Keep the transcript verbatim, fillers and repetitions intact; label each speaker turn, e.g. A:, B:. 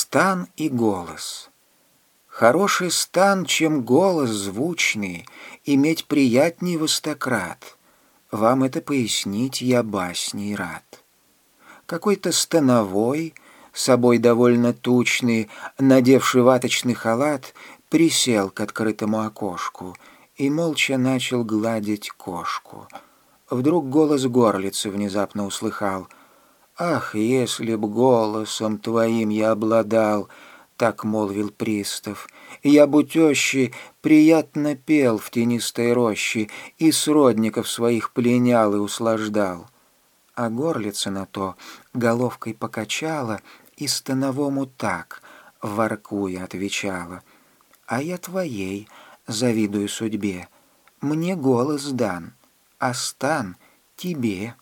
A: Стан и голос. Хороший стан, чем голос звучный, иметь приятней во сто крат. Вам это пояснить я басней рад. Какой-то становой, собой довольно тучный, надевший ваточный халат, присел к открытому окошку и молча начал гладить кошку. Вдруг голос горлицы внезапно услыхал. «Ах, если б голосом твоим я обладал!» — так молвил пристав. «Я б у тещи приятно пел в тенистой роще и сродников своих пленял и услаждал». А горлица на то головкой покачала и становому так, воркуя, отвечала. «А я твоей завидую судьбе, мне голос дан, а стан тебе».